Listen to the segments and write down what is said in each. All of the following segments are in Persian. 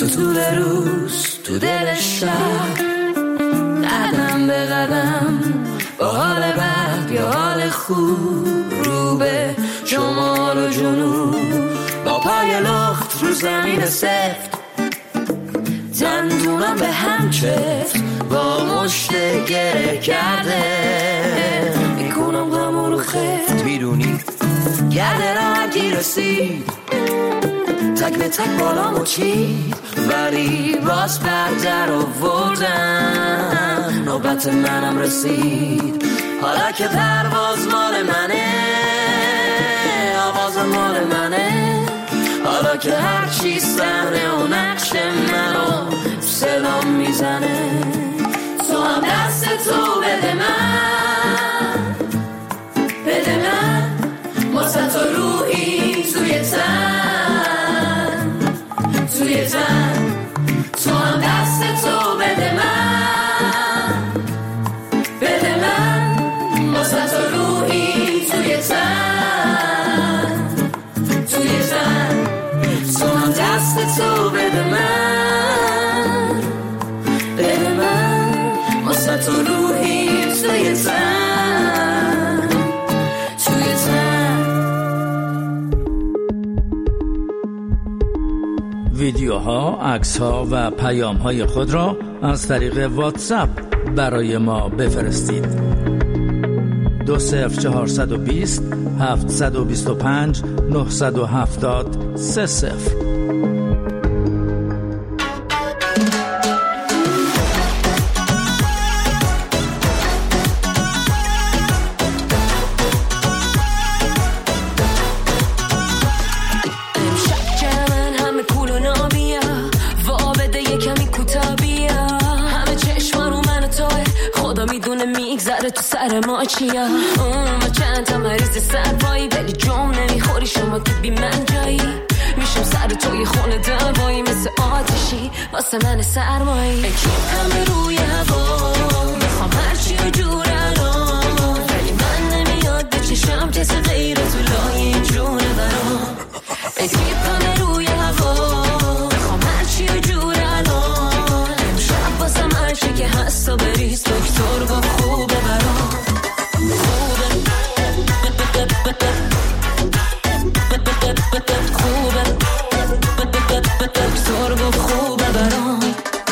تو طول روز تو دل شب، قدم به قدم با حال بد یا حال خوب، رو به شمال و جنوب با پای لخت رو زمین سفت، دندونم به هم چفت با مشت گره کرده، میکنم غم رو خفت، میدونی گرده راحتی رسید، تک به تک بالامو چید، ولی باز بردر آوردم، نوبت منم رسید، حالا که پرواز مال منه، آواز مال منه، حالا که هر چی صحنه و نقش منو صدام میزنه، تو هم دست تو بده من، بده من، واسه تو روحی توی تن، توی تن، تو هم دست تو بده من، بده من، واسه تو روحی توی تن، توی تن، تو هم دست تو بده من، بده من، واسه تو روحی توی تن، توی تن. ویدیوها، عکس‌ها و پیام‌های خود را از طریق واتساپ برای ما بفرستید. 20420 725 970 30. تو سر ما چیا و چند تا مریض سربایی، ولی جام نمیخوری شما که بی من جایی، میشم سر توی خونه دوایی، مثل آتشی واسه من سرمایی، اکیم همه روی هوا، میخوام هرچی و جور الان، ولی من نمیاد به چشم کسی غیر تو لای جونه برام، اکیم همه روی هوا، میخوام هرچی و جور الان، امشب واسه هرچی که هست و بریز، دکتر با خوبه برام، دکتر با خوبه برام.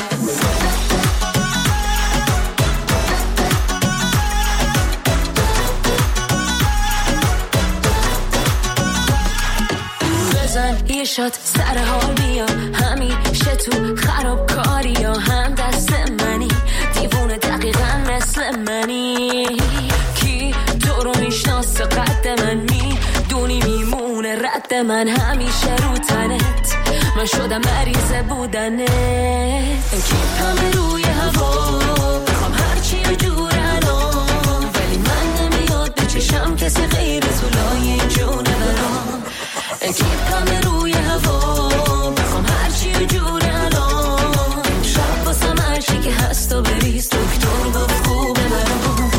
بزن یه شات سر حال بیا، همیشه تو خرابکاری یا هم دست منی، دیوونه دقیقا مثل منی، کی تو رو میشناسه قد من، میدونی میمونه رد من، همیشه رو تنت من شدم مریض بودنت، کی همه روی هوا، میخوام هرچی و جور الان، ولی من نمیاد به چشم کسی غیر تو لای جونه برام، کی همه روی هوا، میخوام هرچی و جور الان، شب واسم هرچی که هست و بریز، دکتر گفت خوبه برام،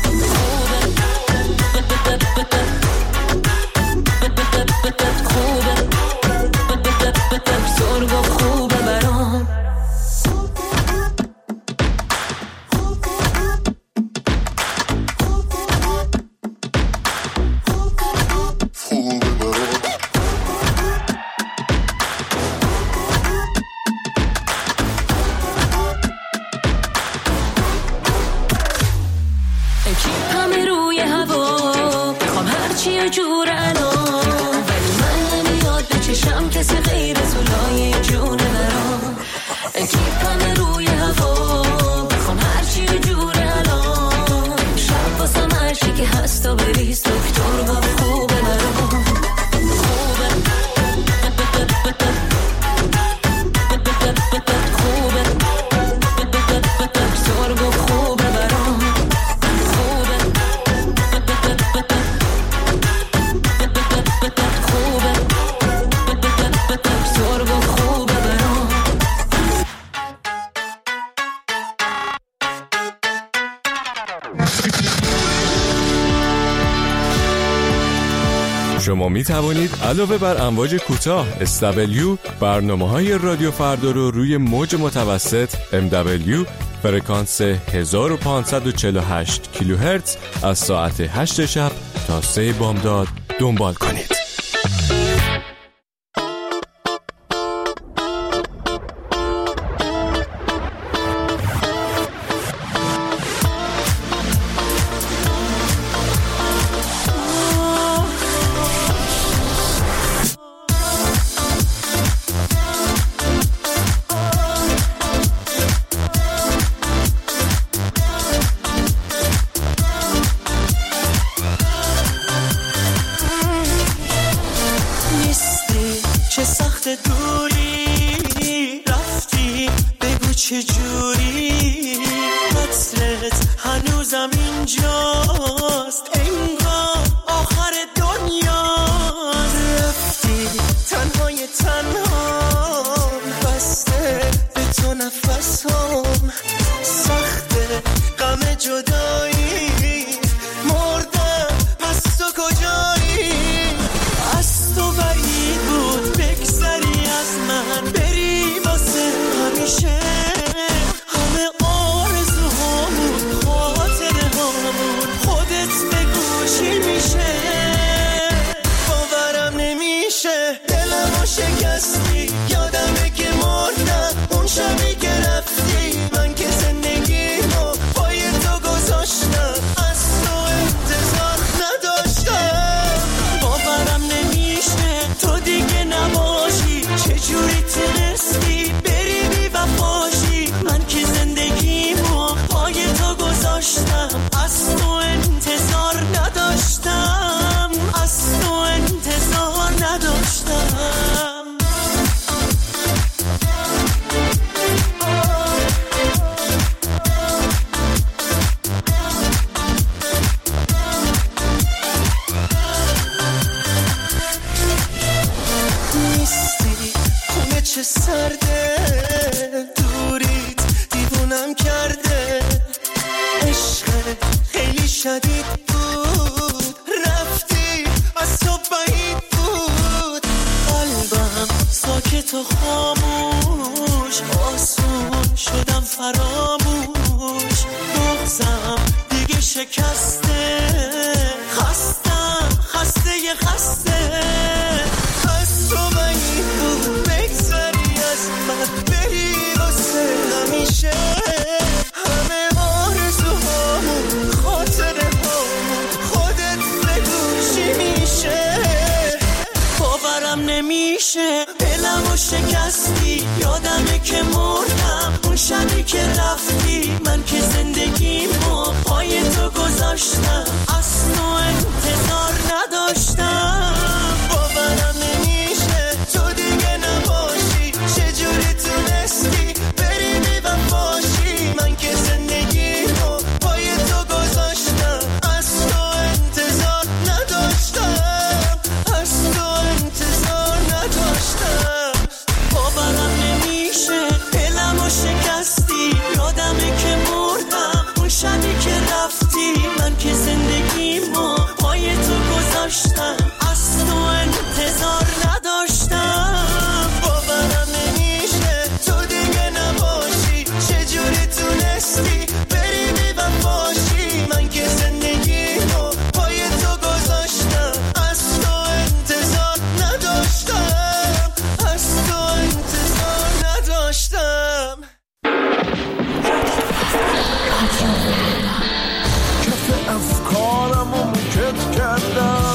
خوبه دکتر گفت خوبه برام. می توانید علاوه بر امواج کوتاه SW برنامه‌های رادیو فردا رو روی موج متوسط MW فرکانس 1548 کیلوهرتز از ساعت 8 شب تا 3 بامداد دنبال کنید. چجوری حسرت هنوزم اینجاست، انگار آخر دنیا رفتی تنهای تنها، بسته به تو نفسم سخته غم جدایی، مردم از تو کجایی؟ از تو بعید بود بگذری از من، بری واسه همیشه، همه آرزوهامون خاطره هامون خودت بگو چی میشه؟ باورم نمیشه دلمو شکستی، یادمه که مردم اون شبی که رفتی، من که زندگیمو پای تو گذاشتم، از تو انتظار نداشتم. باورم نمیشه تو دیگه نباشی، چجوری تونستی بری بی وفاشی، من که زندگیمو پای تو گذاشتم، از تو انتظار نداشتم، از تو انتظار نداشتم. نیستی خونه چه سرده، دوریت دیوونم کرده، عشقت خیلی شدید بود، رفتی از تو بعید بود، قلبم ساکت و خاموش، آسون شدم فراموش، بغضم دیگه شکسته، خستم خسته خسته، از تو بعید بود بگذری از من، بری واسه همیشه، همه آرزوهامون خاطره هامون خودت بگو چی میشه؟ باورم نمیشه دلمو شکستی، یادمه که مردم اون شبی که رفتی، من که زندگیمو پای تو گذاشتم، از تو انتظار نداشتم. باورم نمیشه تو دیگه نباشی، چجوری تونستی بری بی وفاشی، من که زندگیمو پای تو گذاشتم، از تو انتظار نداشتم، از تو انتظار نداشتم. باورم نمیشه دلمو شکستی، یادمه که مردم اون شبی که رفتی، من که زندگیمو پای تو گذاشتم، از تو انتظار نداشتم. باورم نمیشه تو دیگه نباشی، چجوری تونستی بری بی وفاشی، من که زندگیمو پای تو گذاشتم، از تو انتظار نداشتم، از تو انتظار نداشتم. کف افکارمو کت کردم،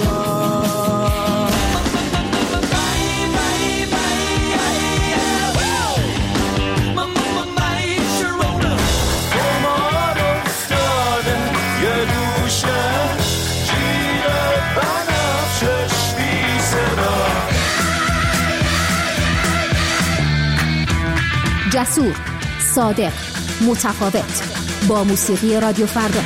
جسور، صادق، متفاوت، با موسیقی رادیو فردا.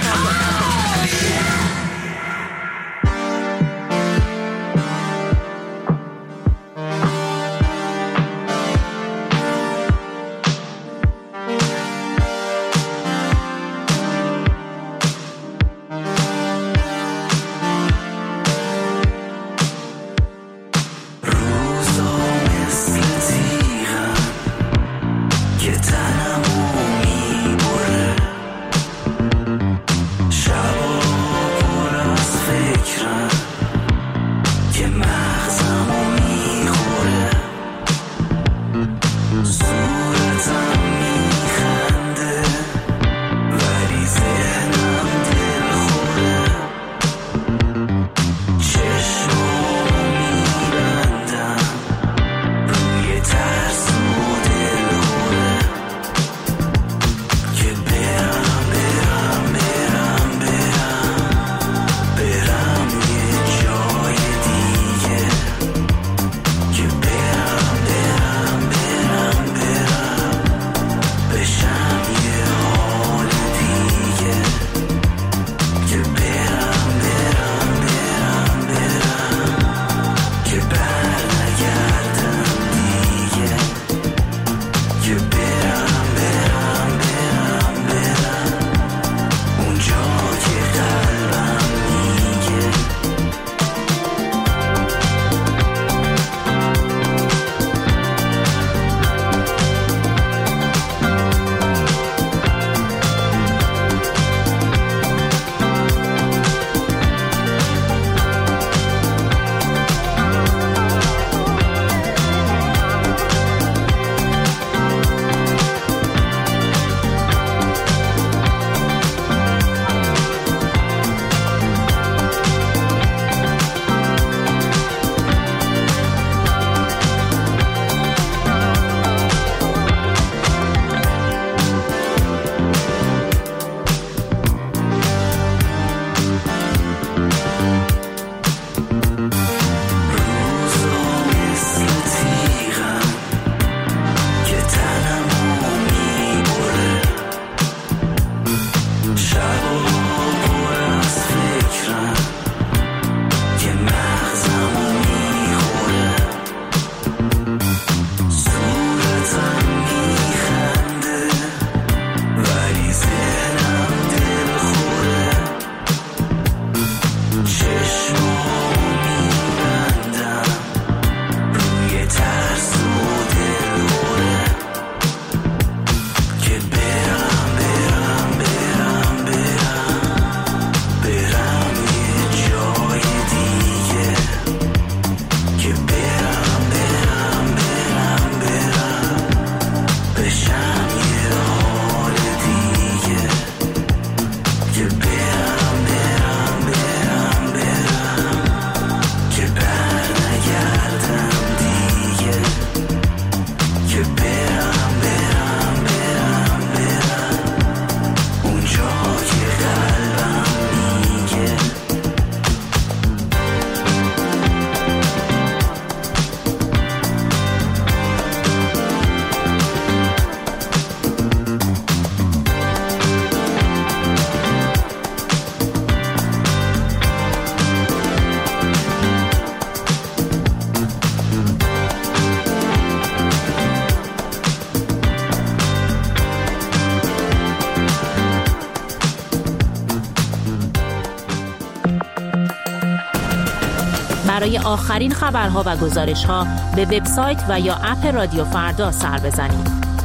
برای آخرین خبرها و گزارش‌ها به وبسایت و یا اپ رادیو فردا سر بزنید.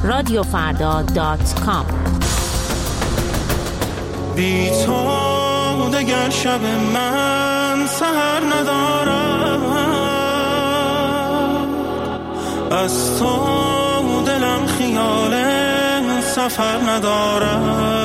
radiofarda.com. بی تو دگر شب من سحر ندارم، از تو دلم خیال سفر ندارم.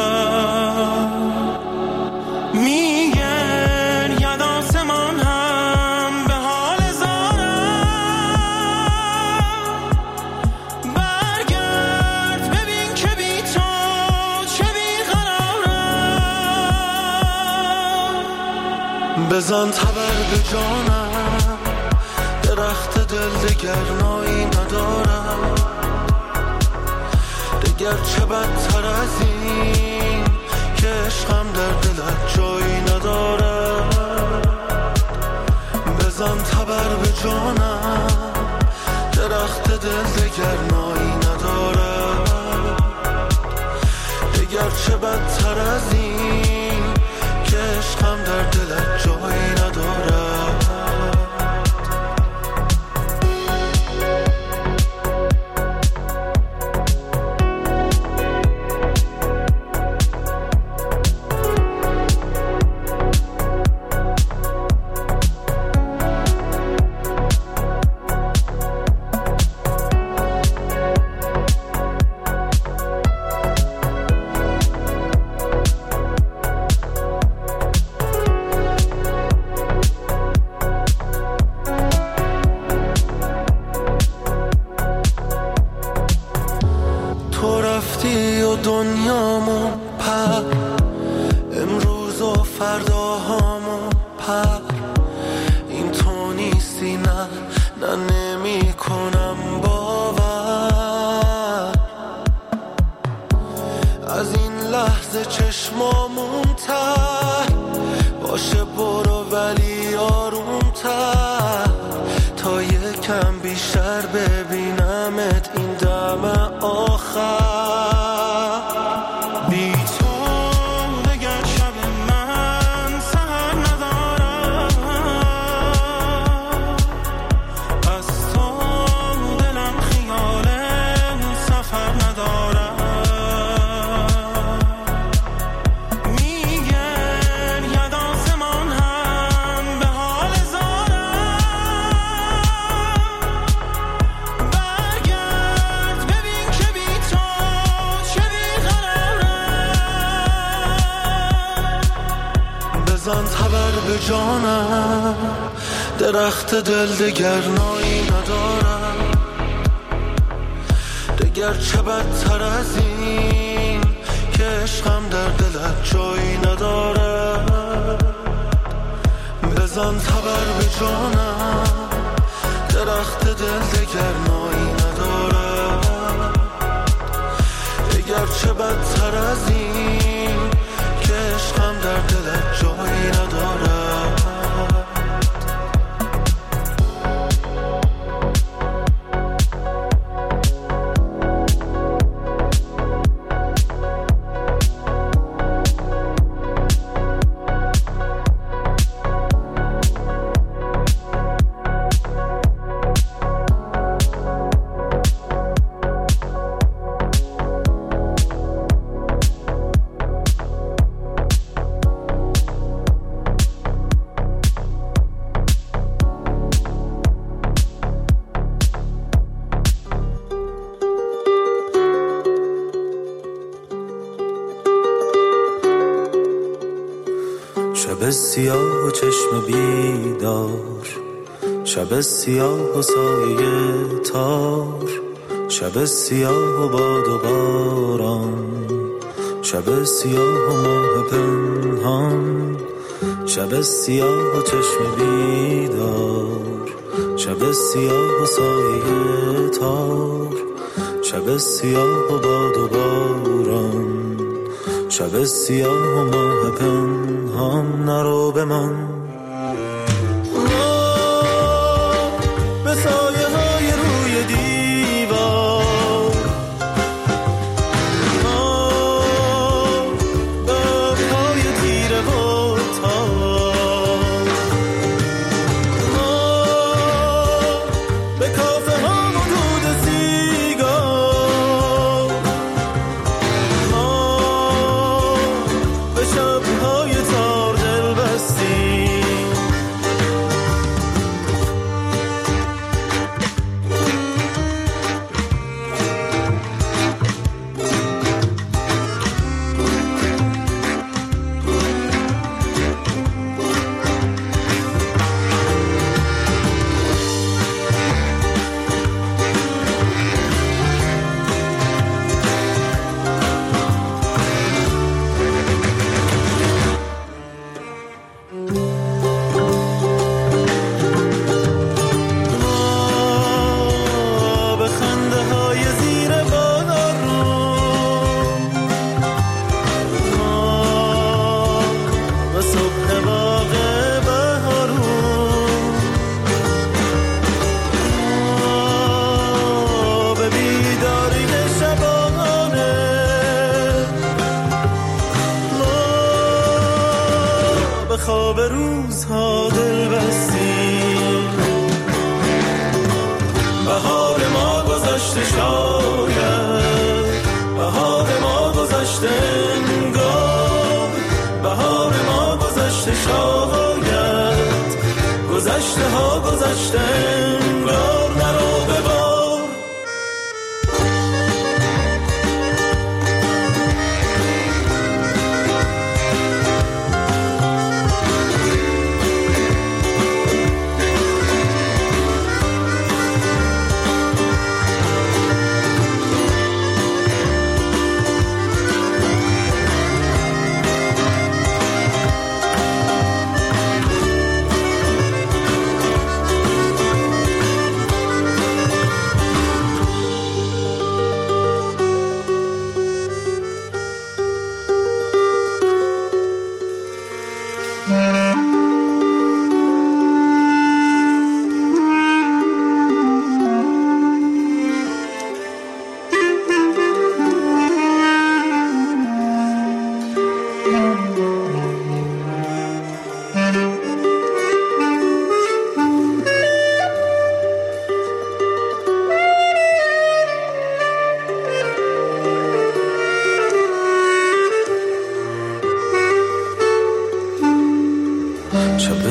بزن تبر به جانم، درخت دل دگر نایی ندارم. دگر چه بدتر از این که عشقم در دلت جایی ندارم. بزن تبر به جانم، درخت دل دگر نایی ندارم. دگر چه بدتر از این که عشقم در دلت جایی ندارد. رفتی و دنیامون پر، امروز و فرداهامون پر. این تو نیستی، نه نمی کنم باور. از این لحظه چشمامون تر باشه، برو ولی آرومتر، تا یکم بیشتر ببینمت این دم آخر. بی تو دگر شب من سحر ندارم، از تو دلم خیال سفر ندارم. میگن ید آسمان هم به حال زارم، برگرد ببین که بی تو چه بیقرارم. بزن تبر به جانم، درخت دل دگر نایی ندارم. دگر چه بدتر از این که عشقم در دلت جایی نداره. بزن تبر به جانم، درخت دل دگر نایی نداره. دگر چه بدتر از این که عشقم در دلت جایی نداره. شب سیاه و چشم بیدار، شب سیاه و سایه تار، شب سیاه و باد و باران، شب سیاه و ماه پنهان، شب سیاه و چشم بیدار، شب سیاه و سایه تار، شب سیاه و باد و باران، شب سیاه و ماه پنهان. نرو بمان به سایه های روی دیوار، به پای تیره و تار، به کافه ها و دود سیگار، به شب‌های تار دل بستی. به خنده های زیر بارون، به صبح باغ بهارون، به بیداری شبانه، به خواب روزها دل بستیم. بهار ما گذشته شاید، بهار ما گذشته انگار، بهار ما گذشته شاید، گذشته ها گذشته انگار. نرو ببار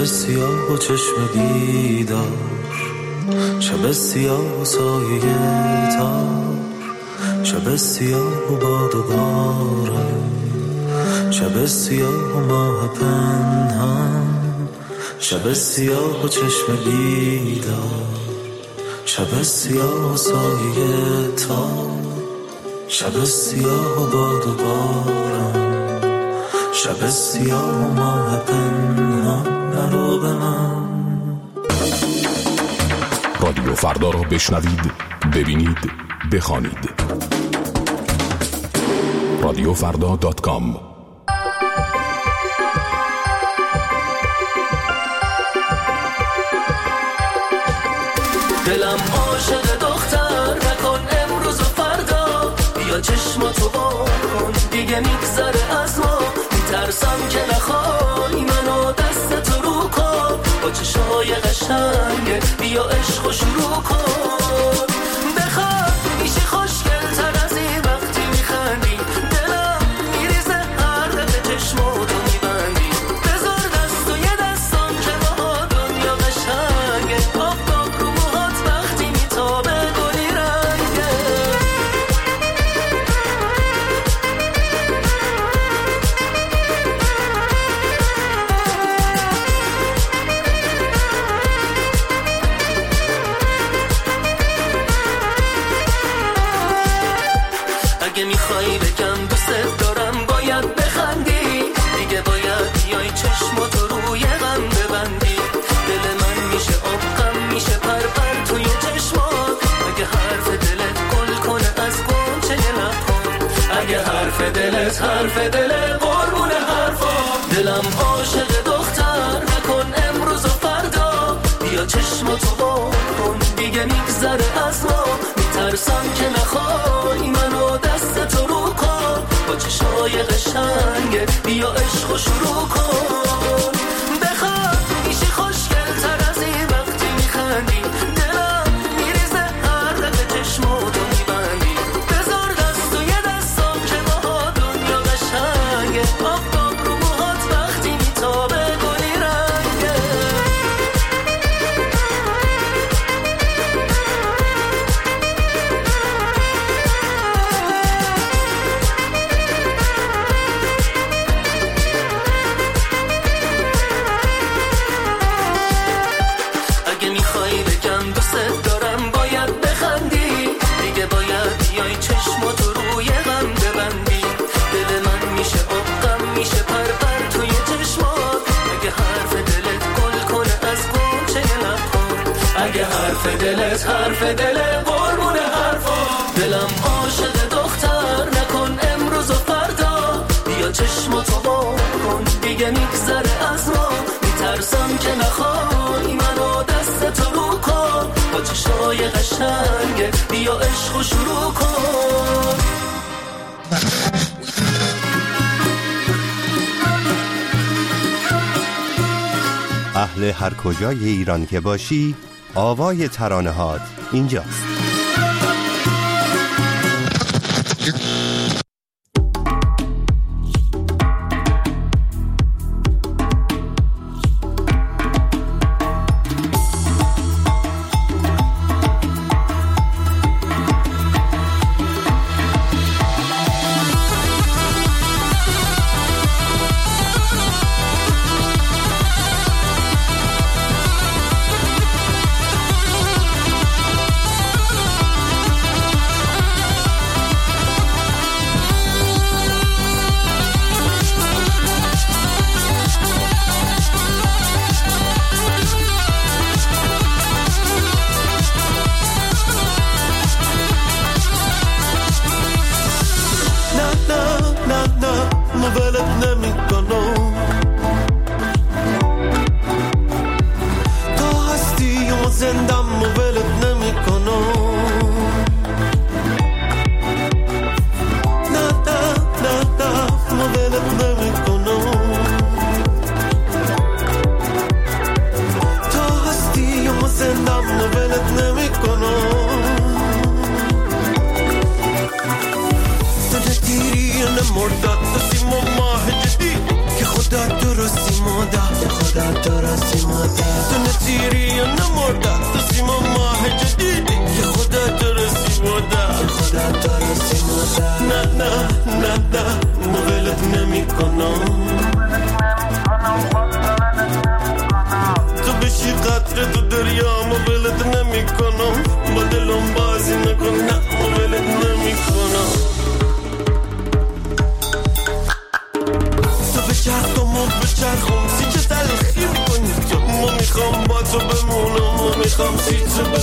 شب سیاه و چشم بیدار، شب سیاه و سایه تار، شب سیاه و باد و باران، شب سیاه و ماه پنهان، شب سیاه و چشم بیدار، شب سیاه و سایه تار، شب سیاه و باد و باران، شب سیاه و ماه پنهان. نرو به من. رادیو فردا را بشنوید، ببینید، بخوانید. رادیوفردا.com. دلم عاشق دختر نکن امروز و فردا، بیا چشماتو بکن دیگه میگذره از ما، میترسم که نخوای منو دستتو رو کن، با چشمای قشنگه بیا عشق و شروع کن. بخواد میشه خوشگل تر از این وقتی میخندی، دلم میریزه هر دقیقه چشماتو میبندی، بذار دست و یه دستم که با دنیا قشنگه، آفتاب رو موهات وقتی میتابه گلی رنگه. اگه میخوایی بگم دوست دارم باید بخندی، دیگه باید بیای چشماتو روی غم ببندی، دل من میشه آب غم میشه پر توی چشمات، اگه حرف دلت گل کنه از گنچه لب‌هات، اگه حرف دل قربون حرفات. دلم عاشق دختر نکن امروز و فردا، بیا چشماتو بکن دیگه میگذره از ما، میترسم که نخوای منو دستتو رو کن، با چشمای قشنگه بیا عشق و شروع کن. بخواد میشه خوشگل تر از این وقتی میخندی، دلم میریزه هر دقیقه چشماتو میبندی، بذار دست و یه دستم که با دنیا قشنگه، آفتاب رو موهات وقتی میتابه گلی رنگه. اگه میخوایی بگم دوست دارم باید بخندی، دیگه باید بیای چشماتو روی غم ببندی، دل من میشه آب غم میشه پر توی چشمات، اگه حرف دلت گل کنه از گنچه لب‌هات، اگه حرف دل قربون حرفات. دلم عاشق دختر نکن امروز و فردا، بیا چشماتو بکن دیگه میگذره از ما، میترسم که نخوای منو دستتو رو کن، با چشمای قشنگه بیا عشق و شروع کن. اهل هر کجای ایران که باشی، آوای ترانه‌هات اینجاست.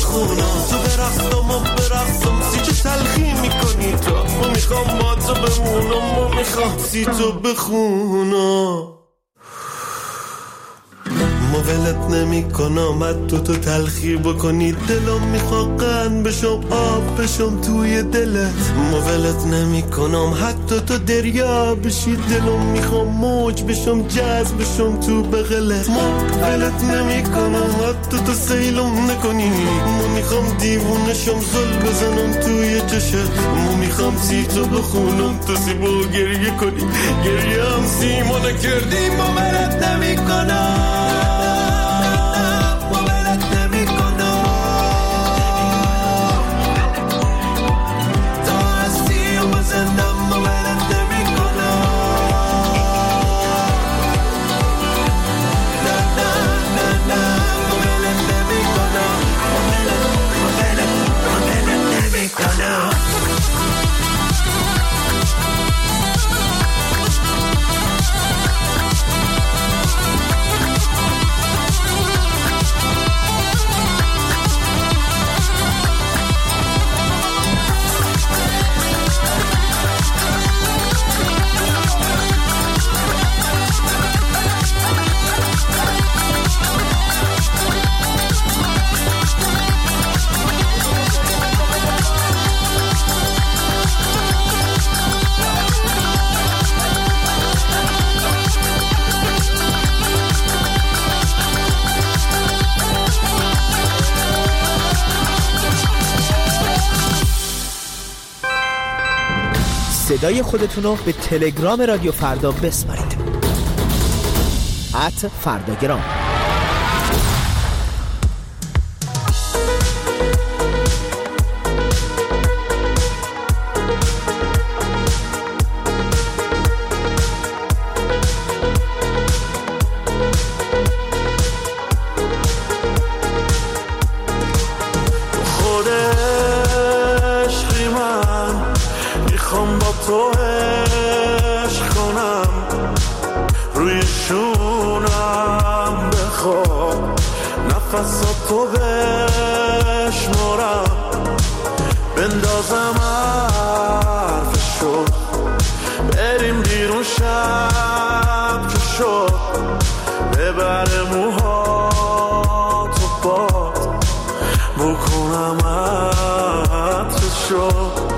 بخونم تو برقصم و برقصم سی چه تلخی میکنی تو ما میخوام با تو بمونم ما میخوام سی تو بخونم ما ولت نمی کنم حتی تو تلخی بکنی دلم میخواد قند بشم آب بشم توی دلت ما ولت نمی کنم حتی تو دریا بشی دلم میخوام موج بشم جذب بشم تو بغلت ما ولت نمی کنم حتی تو سیلم نکنی ما میخوام دیوونشم زل بزنم توی چشت ما میخوام سی تو بخونم تو سی با گریه کنی گریه هم سی ما نکردی ما ولت نمی کنم صدای خودتون رو به تلگرام رادیو فردا بسپارید @فرداگرام. تو عشق کنم روی شونم بخواب نفساتو بشمارم بندازم حرفشو بریم بیرون شب که شد ببره موهاتو باد بکنم عطرشو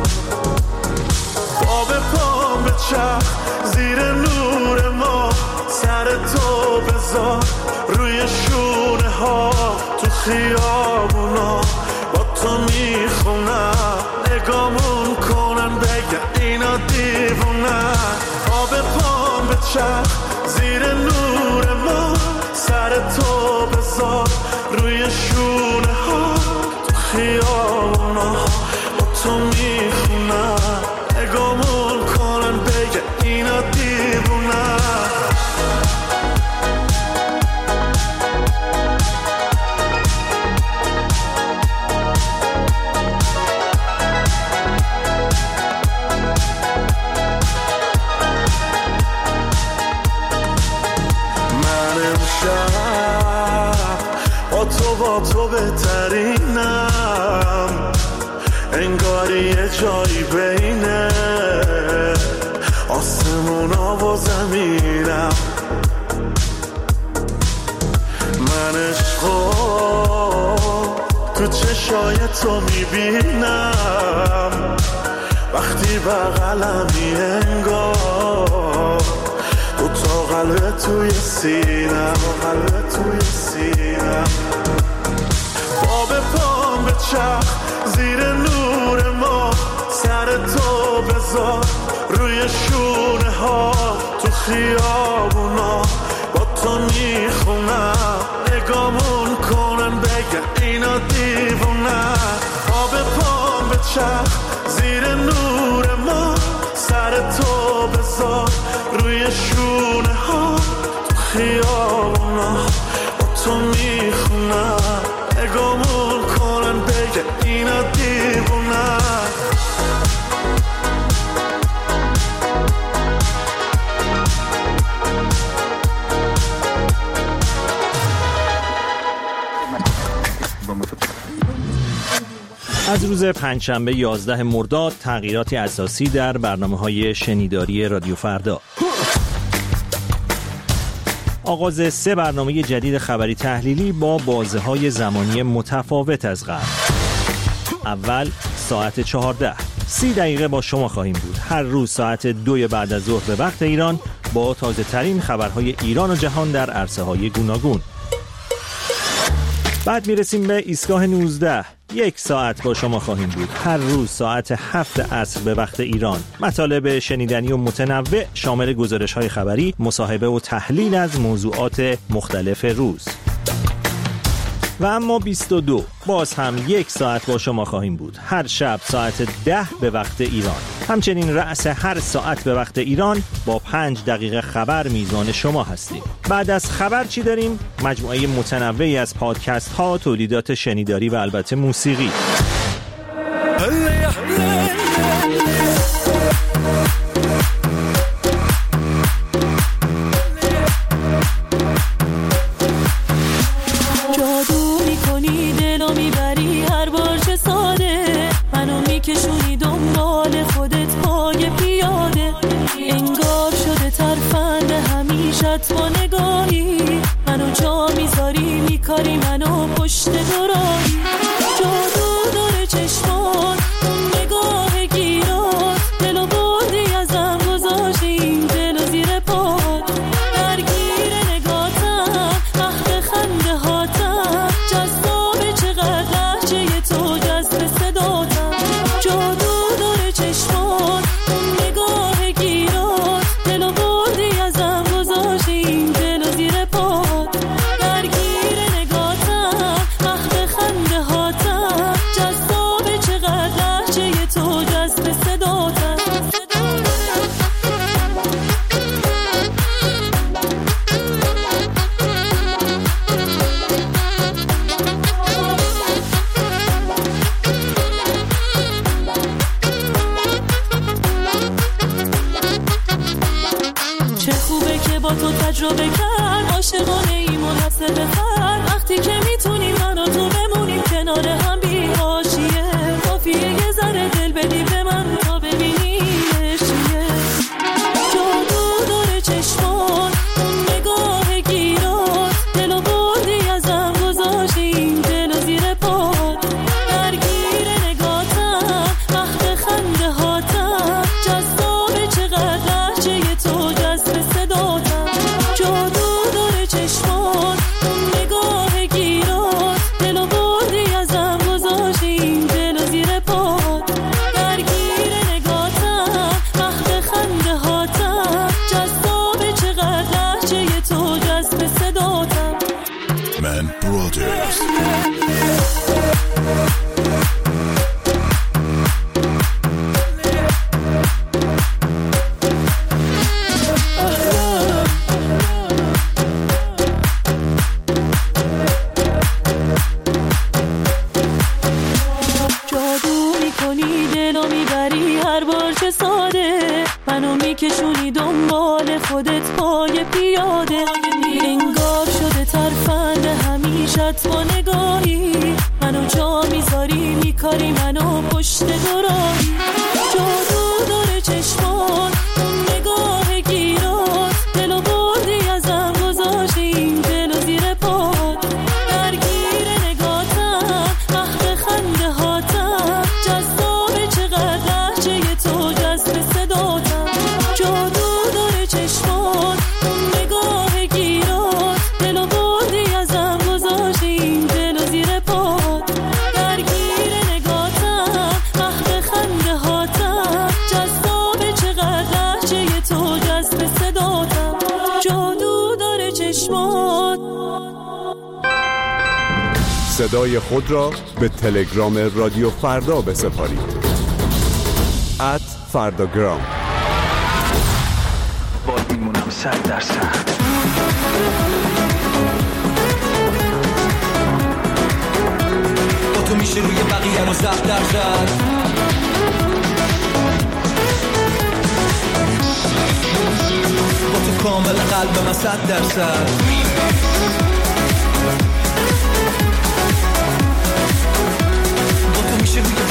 چرخ زیر نور ما سر تو بذار روی شونه ها تو خیابونا با تو میخونم نگامون کنن بگن اینا دیوونن آب پام به چرخ زیر نور ما سر تو بذار روی شونه ها تو خیابونا با تو میخونم نگامون کنن بگه اینا دیوونه من امشب با تو بهترینم انگاری یه جایی بینه آسمونا و زمینم من عشقو تو چشای تو میبینم وقتی بغلمی انگار دو تا قلب توی سینم با به پام به چرخ زیر نور ما سر تو بذار روی شونه ها تو خیابونا با تو میخونم نگامون کنن بگن اینا دیوونن آب پام به چرخ زیر نور ما سر تو بذار روی شونه ها تو خیابونا با تو میخونم نگامون کنن بگن اینا دیوونن از روز پنجشنبه 11 مرداد تغییراتی اساسی در برنامه‌های شنیداری رادیو فردا. آغاز 3 برنامه جدید خبری تحلیلی با بازه‌های زمانی متفاوت از قبل. اول ساعت 14 30 دقیقه با شما خواهیم بود. هر روز ساعت 2 بعد از ظهر به وقت ایران با تازه ترین خبرهای ایران و جهان در عرصه‌های گوناگون. بعد میرسیم به ایستگاه 19. 1 ساعت با شما خواهیم بود. هر روز ساعت 7 عصر به وقت ایران. مطالب شنیدنی و متنوع شامل گزارش‌های خبری، مصاحبه و تحلیل از موضوعات مختلف روز. و اما 22 باز هم 1 ساعت با شما خواهیم بود. هر شب ساعت 10 به وقت ایران. همچنین رأس هر ساعت به وقت ایران با 5 دقیقه خبر میزبان شما هستیم. بعد از خبر چی داریم؟ مجموعه متنوعی از پادکست ها، تولیدات شنیداری و البته موسیقی. کشونی دنبال خودت پای پیاده، انگار شده ترفند همیشت با نگاهی، منو جا میذاری میکاری منو پشت دورایی، جادو داره چشمان اون نگاه گیرات، دلو بردی ازم گذاشتی این دلو زیر پات، درگیر نگاتم مخت خنده هاتم، جذابه چقدر لحجه تو جذب صداتم، جادو داره چشمان اون نگاه گیرات، دلو بردی ازم گذاشتی این دلو زیر پات، درگیر نگاتم مخت خنده هاتم، جذابه چقدر لحجه تو جذب صداتم. چه خوبه که با تو تجربه کرد، عاشقانه ای منحصر به فرد، وقتی که میتونیم من و تو بمونیم کنار هم بی حاشیه، کافیه یه ذره دل بدی به من تا ببینیمش چیه، جادو داره چشمان اون نگاه گیرات، دلو بردی ازم گذاشتی این دلو زیر پات، درگیر نگاتم مخت خنده هاتم، جذابه چقدر لحجه تو جذب صداتم، جادو داره چشمان اون نگاه گیرات، دلو بردی ازم گذاشتی این دلو زیر پات، درگیر نگاتم مخت خنده هاتم، جذابه چقدر لحجه تو جذب صداتم. من برادرز جادو میکنی دلو میبری هر بار چه ساده، منو میکشونی دنبال خودت پای پیاده، انگار شده ترفند همیشت با نگاهی، منو جا میذاری میکاری منو پشت دورایی، جادو داره چشمان اون نگاه گیرات، دلو بردی ازم گذاشتی این دلو زیر پات، درگیر نگاتم مخت خنده هاتم، جذابه چقدر لحجه تو جذب صداتم، جادو داره چشمان اون نگاه گیرات، دلو بردی ازم گذاشتی این دلو زیر پات، درگیر نگاتم مخت خنده هاتم، جذابه چقدر لحجه تو جذب صداتم، جادو داره چشمان. صدای خود را به تلگرام رادیو فردا بسپارید. @فرداگرام. باید میمونم 100%. با تو میشه روی بقیه رو 100%. با تو کامل قلب من 100%. با تو میشه روی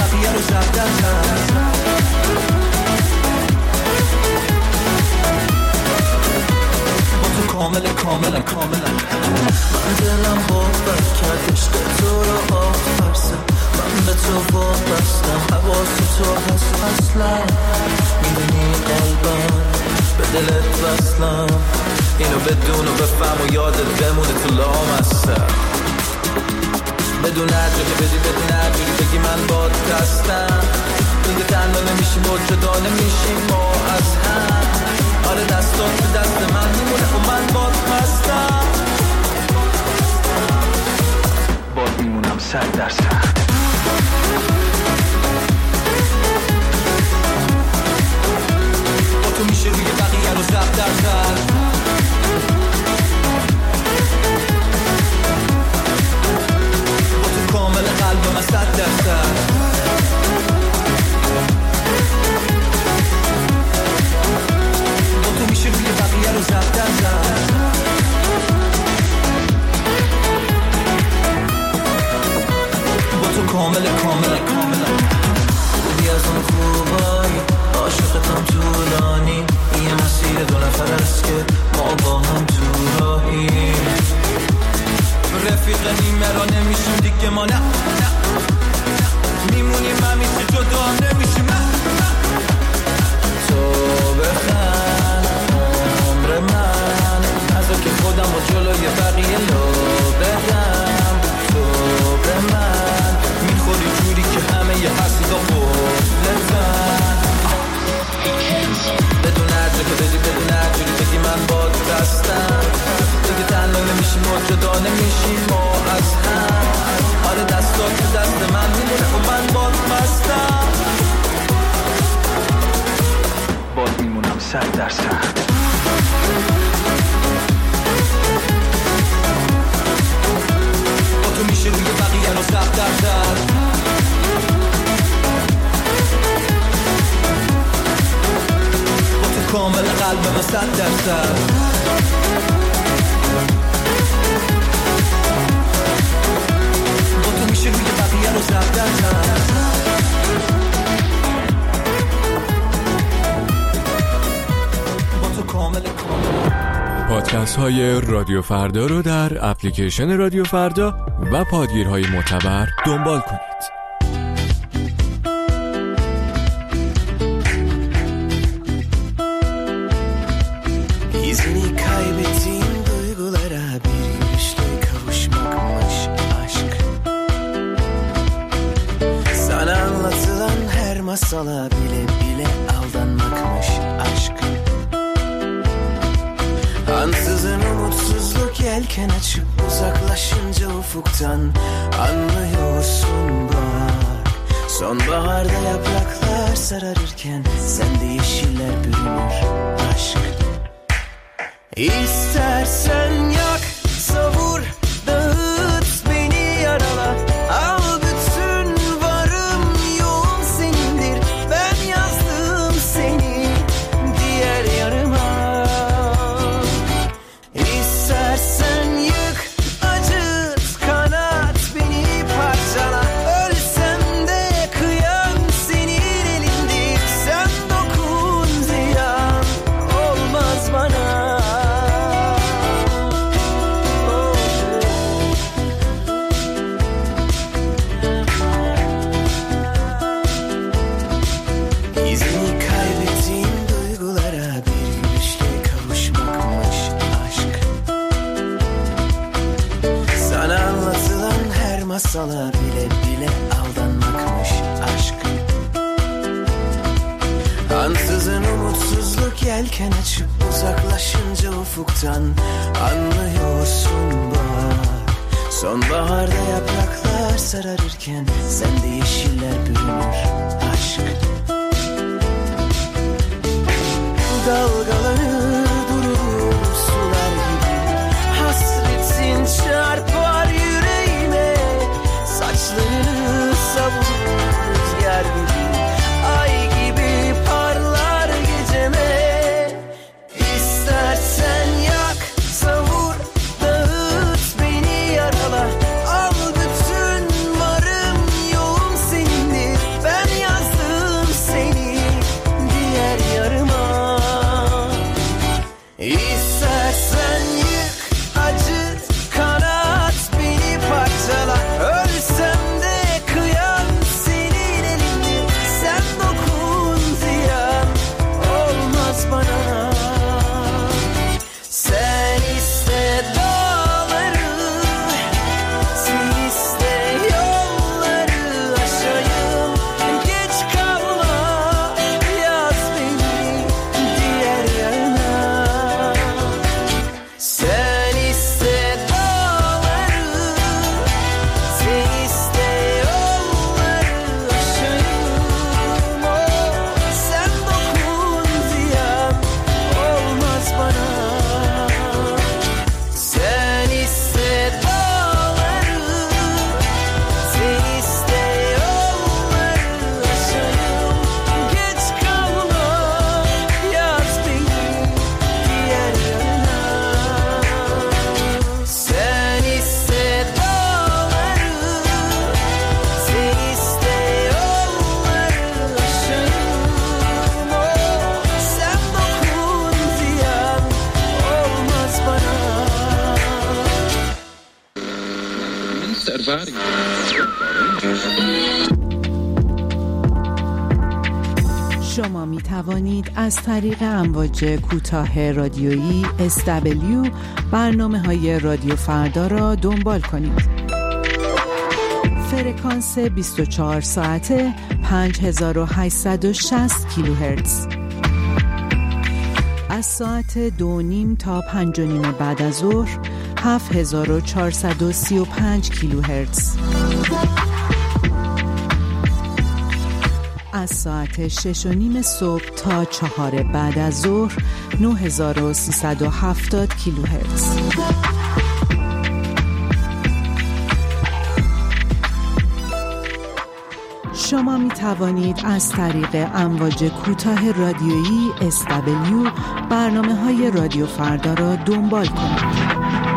کاملا من دلم باور کرد عشق تو رو آفرسم من به تو وابستم حواس تو هست اصلا میدونی قلبم به دلت وصلم اینو بدون و بفهم و یادت بمونه تو لامستم بدون هرجا که بدی بدون هرجوری بگی من باد دستم دیگه تنها نمیشیم و جدا نمیشیم ما از هم آره دستات به دست من میمونه و من باد هستم باد میمونم 100%. با تو میشه روی بقیه رو 100%. با تو کامل قلب من 100%. میشه روی بقیه رو زفتن زد با تو کامل خوبی از اون خوبایی عاشقتم طولانی یه مسیر 2 نفر است که ما با هم تو راهی رفیق نیمه را نمیشیم دیگه ما نه میمونیم همیشه جدا نمیشیم تو بخند من از که خودم و جلوی بقیه لو بدم تو به من میخوری جوری که همه یه حسیدا بولتن بدون هرجا که بدی بدون هرجوری بگی من باد دستم دیگه تنها نمیشیم و جدا نمیشیم ما از هم آره دستات تو دست من میمونه و من باد مستم باد میمونم 100%. با تو میشه روی بقیه رو 100%. با تو کامل قلب من 100%. با تو میشه روی بقیه رو 100%. پادکست های رادیو فردا رو در اپلیکیشن رادیو فردا و پادگیرهای معتبر دنبال کنید. İzini kaybettiğim duygulara bir güçle kavuşmakmış aşk. Sana anlatılan her masala bile bile aldanmakmış aşk. Ansızın umutsuzluk yelken açıp uzaklaşınca ufuktan anlıyorsun bak. Sonbaharda yapraklar sararırken sende yeşiller bürünür aşk. İstersen yak, savur, dağıt beni yarala. Al bütün varım yoğun senindir. Ben yazdım seni diğer yarıma. İstersen yık, acıt, kanat beni parçala. Ölsem de kıyam senin elindir. Sen dokun ziyan olmaz bana. İzini kaybettiğim duygulara bir gülüşle kavuşmakmış aşk. Sana anlatılan her masala bile bile aldanmakmış aşk. Ansızın umutsuzluk yelken açıp uzaklaşınca ufuktan anlıyorsun bak. Sonbaharda yapraklar sararırken sende yeşiller bürünür aşk. Dalgalanır durur sular gibi. Hasretin çarpar yüreğime. Saçlarını savurur rüzgar gibi. Ay gibi parlar geceme. İstersen yak, savur, dağıt beni yarala. Al bütün varım yoğun senindir. توانید از طریق امواج کوتاه رادیویی SW برنامه‌های رادیو فردا را دنبال کنید. فرکانس 24 ساعته 5860 کیلوهرتز. از ساعت 2:30 تا 5:30 بعد از ظهر 7435 کیلوهرتز. از ساعت 6:30 صبح تا 4 بعد از ظهر 9370 کیلوهرتز. شما می توانید از طریق امواج کوتاه رادیویی SW برنامه‌های رادیو فردا را دنبال کنید.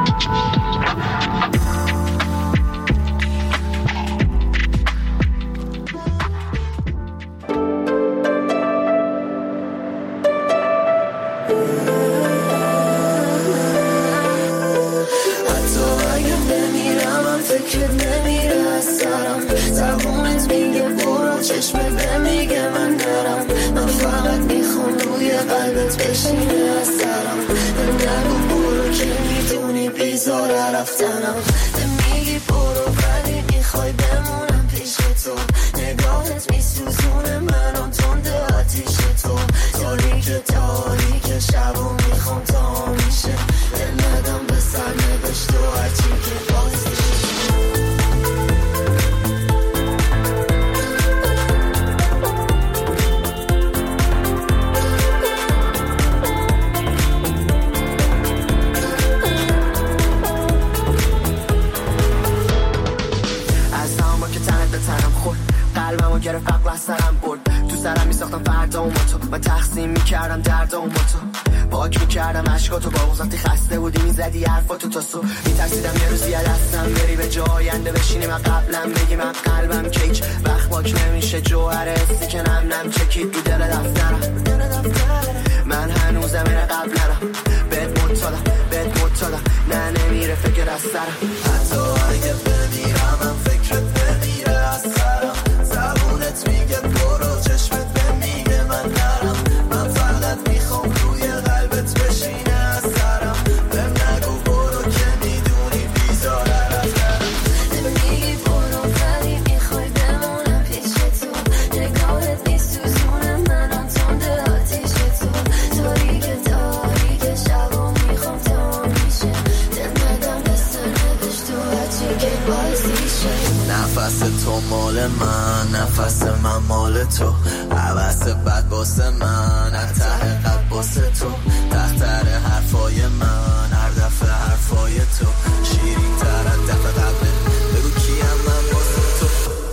نفس تو مال من، نفس من مال تو، عوض بد باسه من، ته قد باسه تو، تختر حرفای من، هر دفعه حرفای تو شیرین تر از دفعه قبله، بگو کیم من باسه تو.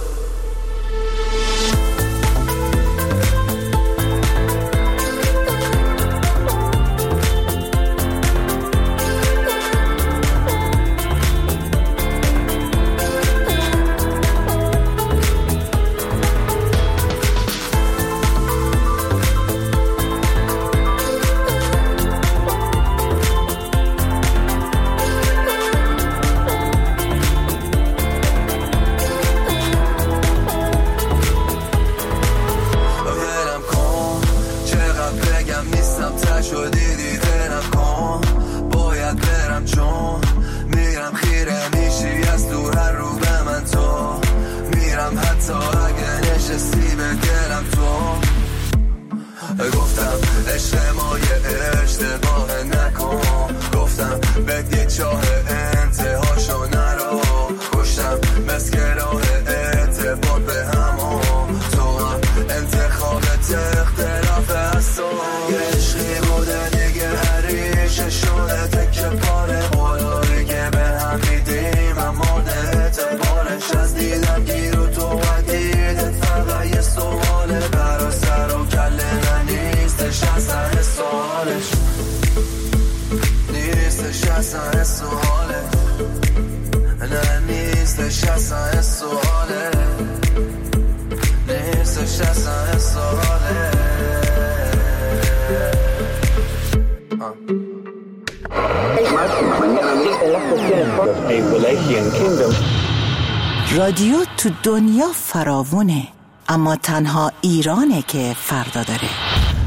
رادیو تو دنیا فراوونه، اما تنها ایرانه که فردا داره.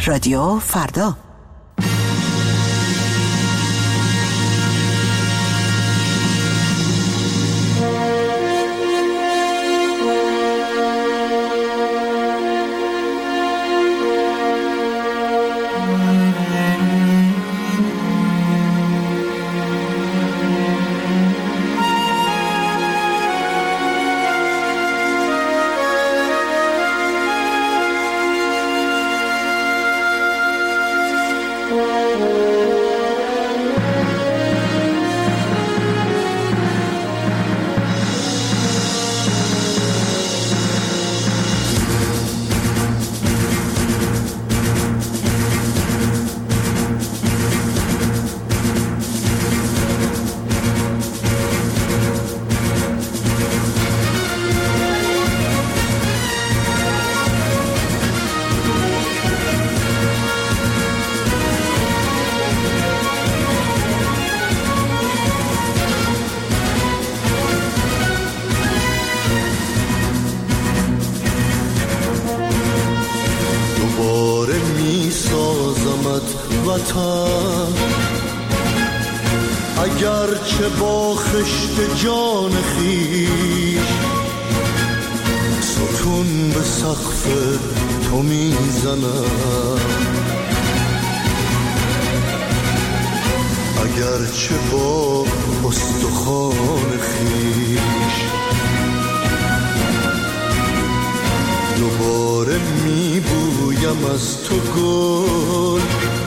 رادیو فردا. اگرچه با خشت جان خویش ستون به سقف تو میزنم، اگرچه با استخوان خویش دوباره میبویم از تو گل،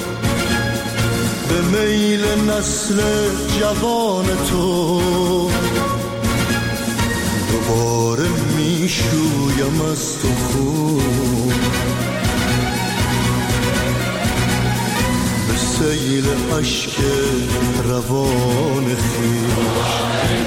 به میل نسل جوان تو دوباره میشویم از تو خون، به سیل عشق روان خویش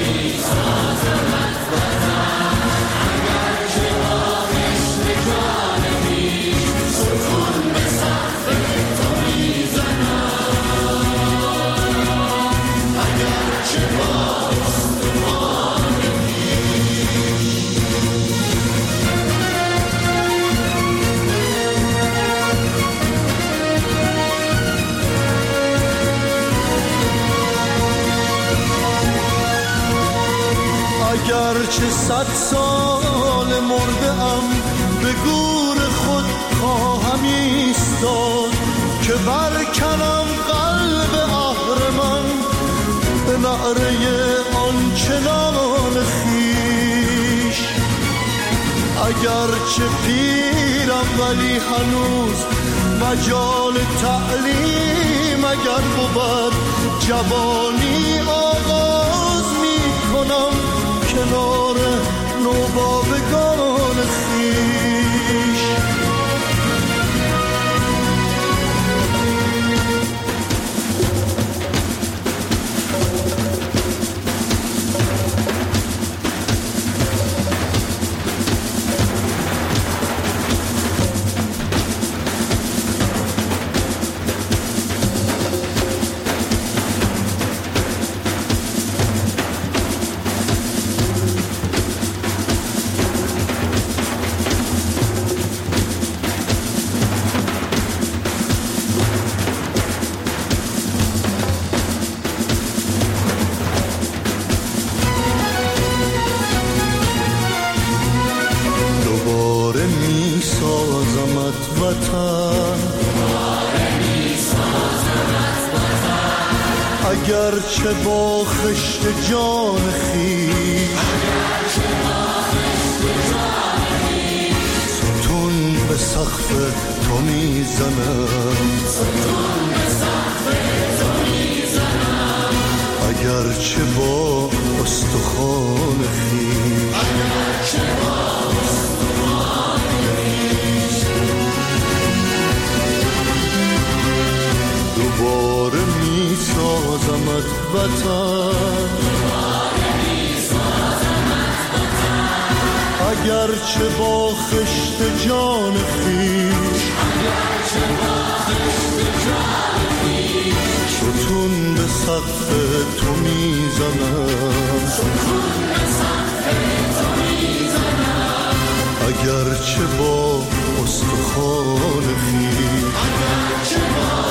اگرچه 100 سال مرده ام به گور خود خواهم ایستاد که برکنم قلب اهرمن به نعره آنچنان خویش، اگرچه پیرم ولی هنوز مجال تعلیم اگر بود جوانی آغاز می کنم کنار نوباوگان خویش. اگرچه با خشت جان خویش ستون به سقف تو میزنم، اگرچه با استخوان خویش دوباره میسازمت وطن، اگرچه با خشت جان خویش ستون به سقف تو میزنم، اگرچه با استخوان خیش